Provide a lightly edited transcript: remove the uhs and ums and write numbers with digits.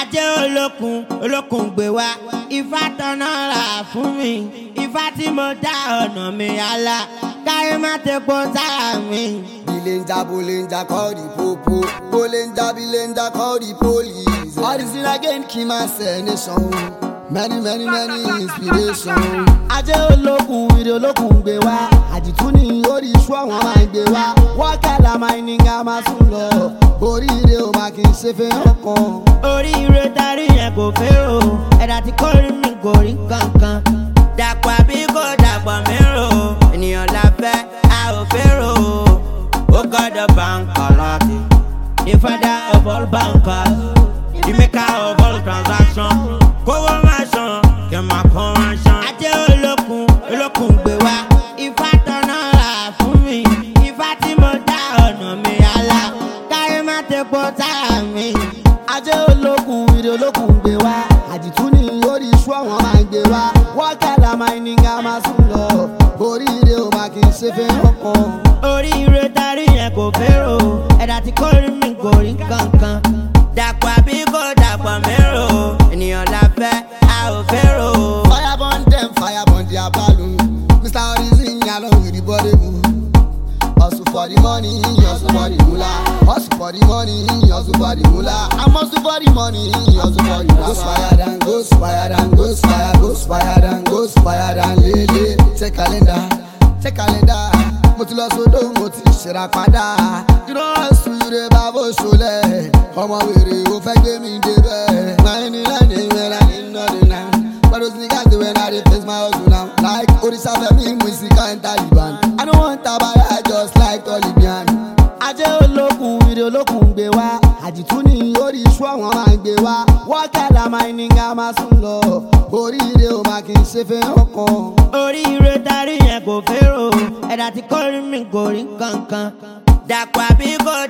ajé olókun gbé wá ifá tọ́nà rà fún mi ifá tí mo dá ọ̀nà mi àlà káyé má tepo sára mi. Bilenja bolenja call the popo, bolenja bilenja call the police. All this in again keep my nation. Many inspiration. Ajé olókun ìdè olókun gbé wá àdìtú ní orí iṣu àwọn máa gbé wá wákàlà mining a máa sùn lọ oríire ò máa kì í ṣe fẹ́ ọkàn. Oríire tarí yẹn kò fẹ́ o ẹ̀dá tí kò rí mi kò rí kankan dàpọ̀ àbí kò dàpọ̀ mérò ènìyàn la fẹ́ a ò fẹ́rò ó gbọ́dọ̀ báńkà láti the father of all bankers the maker of all transactions kówó máa ṣan kí n máa kọ́ máa ṣan. ajé olókun gbé wá ifá tọ́nà rà fún mi ifá tí mo dá ọ̀nà mi àlà káyé má tepo sára mi. Ajé olókun ìdè olókun gbé wá àdìtú ní orí iṣu àwọn máa gbé wá wákàlà mining a máa sùn lọ oríire ò máa kì í ṣe fẹ́ ọkàn. Oríire tarí yẹn kò fẹ́rò ẹ̀dá tí kò rí mi kò rí kankan dàpọ̀ àbí kò dàpọ̀ mérò ènìyàn la fẹ́ a ò fẹ́rò. Fire burn them, fire burn their balloon. Mr. Horizon along with the body move. Hustle for the money, hustle for the moolah. Hustle for the money, hustle for the moolah. I'm hustle for the money, hustle for the moolah. Ghost fire than ghost fire than ghost fire, ghost fire than ghost fire than lele. Check calendar. Mo ti lọ sódò, mo ti ṣera padà. Dúró ẹ̀sùn ìrè bàbá òṣòlẹ̀. Ọmọ wèrè ó fẹ́ gbé mi débẹ̀. 99 when I didn't know the name. But those niggas do when I dey face my hustle now. Like Orisa Femi, Musika and Taliban. I don't want Tabaya, I just like Taliban. Ajé olókun ìdè olókun gbé wá àdìtú ní orí iṣu àwọn máa gbé wá wákàlà mining a máa sùn lọ oríire ò máa kì í ṣe fẹ́ ọkàn. Oríire tarí yẹn kò fẹ́rò ẹ̀dá tí kò rí mi kò rí kankan dàpọ̀ àbí kò